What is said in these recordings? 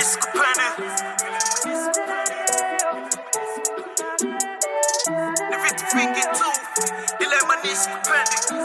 Kupende ni vitu vingi tu, ila imanisi kupende.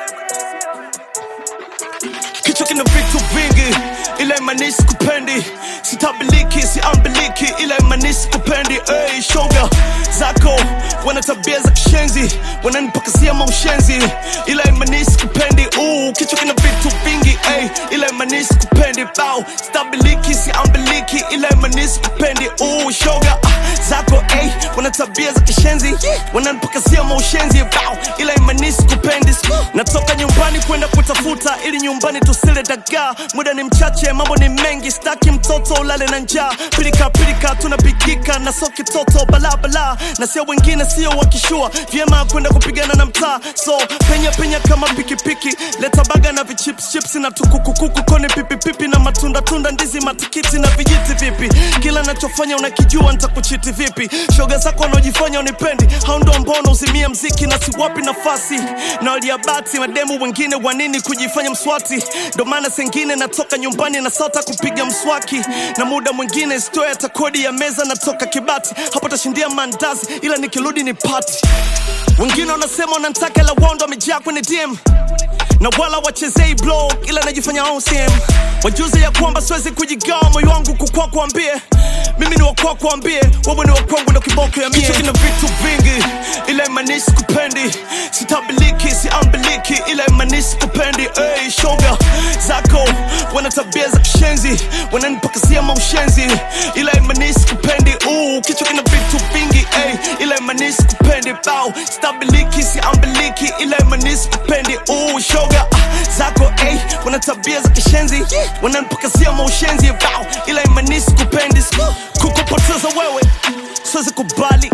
Kichwa kina vitu vingi, ila imanisi kupendi. Sitabiliki, siambiliki, ila imanisi kupendi. Hey, shoga zako wana tabia za kishenzi, wananipakasia maushenzi, ila imanisi kupendi. Kichwa kina vitu vingi, hey, ila imanisi kupendi. Bow, sitabiliki, siambiliki, ila imanisi kupendi. Shoga zako, hey, wana tabia za kishenzi, wananipakasia maushenzi, bow, ila imanisi kupendi. Natoka nyumbani kwenda kutafuta, ili nyumbani tusile dagaa. Muda ni mchache, mambo ni mengi, staki mtoto ulale na njaa. Pilika pilika tunapikika na soki toto bala bala, na sio wengine sio wakishua vyema kwenda kupigana na mtaa. So penya penya kama pikipiki, leta baga na vichips chips na tukukukuku, kone pipi pipi na matunda tunda, ndizi matikiti na vijiti vipi. Kila nachofanya unakijua, nitakuchiti vipi? Shoga zako wanaojifanya unipendi, hao ndo ambao uzimia mziki na siwapi nafasi. Na waliabati mademu wengine wanini kujifanya mswati, ndo maana sengine natoka nyumbani na sota kupiga mswaki. Na muda mwingine stoya hata kodi ya meza natoka Kibati, hapo tashindia mandazi ila nikirudi ni party. Wengine wanasema wanataka la wando wamejaa kwenye DM, na wala wachezei blog ila najifanya OCM. Wajuze ya kwamba siwezi kujigawa moyo wangu kukua kuambie mimi ni wakua kuambie wewe ni wakwangu ndo kiboko ya mie. Kichwa kina vitu vingi, ila imanisi kupendi. Sitabiliki, siambiliki, ila imanisi kupendi. Hey, shoga zako wana tabia za kishenzi, wananipakasia maushenzi, ila imanisi kupendi. Kichwa kina vitu vingi, hey, ila imanisi kupendi. Bow, sitabiliki, siambiliki, ila imanisi kupendi. Shoga zako, hey, wana tabia za kishenzi, wananipakasia maushenzi, bow, ila imanisi kupendi. Kukupoteza wewe siwezi kubali,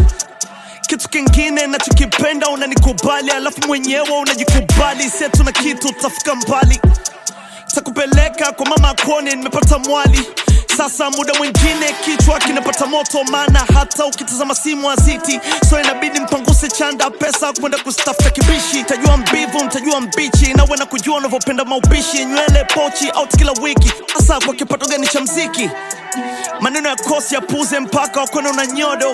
kitu kingine nachokipenda unanikubali, alafu mwenyewe unajikubali. Setu na kitu utafika mbali, takupeleka kwa mama akuone nimepata mwali. Sasa muda mwingine kichwa kinapata moto, maana hata ukitazama simu aziti. So inabidi mpanguse chanda pesa kwenda kustafuta kibishi. Tajua mbivu, mtajua mbichi, na wena kujua unavyopenda maupishi. Nywele pochi out kila wiki, asa kwa kipato gani cha mziki? Maneno ya kosi ya puze mpaka wakone unanyodo,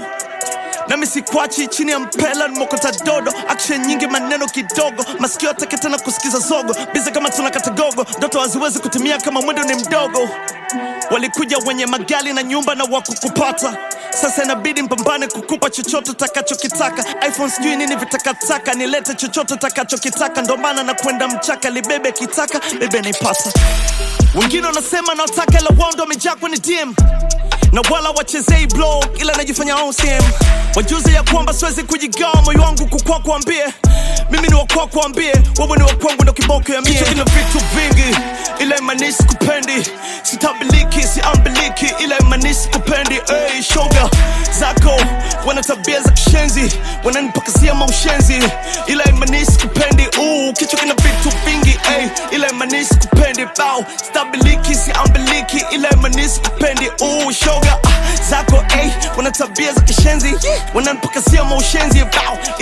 na misikwachi chini ya mpela nimokota dodo. Action nyingi maneno kidogo, masikio atake tena kusikiza zogo. Bize kama tunakata gogo, ndoto haziwezi kutimia kama mwendo ni mdogo. Walikuja wenye magali na nyumba na wakukupata, sasa inabidi mpambane kukupa chochote takachokitaka. iPhone sijui nini vitakataka, nilete chochote takachokitaka. Ndo maana na kwenda mchaka, libebe kitaka, bebe naipata. Wengine wanasema naotaka la wando wamejaa kwenye DM, na wala wachezei blog ila najifanya OCM. Wajuze ya kwamba siwezi kujigawa moyo wangu kukua kuambie mimi ni wakua kuambie wewe ni wakwangu ndo kiboko ya mie. Kichwa kina vitu vingi, ila imanisi kupendi. Sitabiliki, siambiliki, ila imanisi kupendi. Hey, shoga zako wana tabia za kishenzi, wananipakasia maushenzi, ila imanisi kupendi. Kichwa kina vitu vingi, hey, ila imanisi kupendi. Bow, sitabiliki, siambiliki, ila imanisi kupendi. Shoga zako, hey, wana tabia za kishenzi, wananipakasia maushenzi, bow,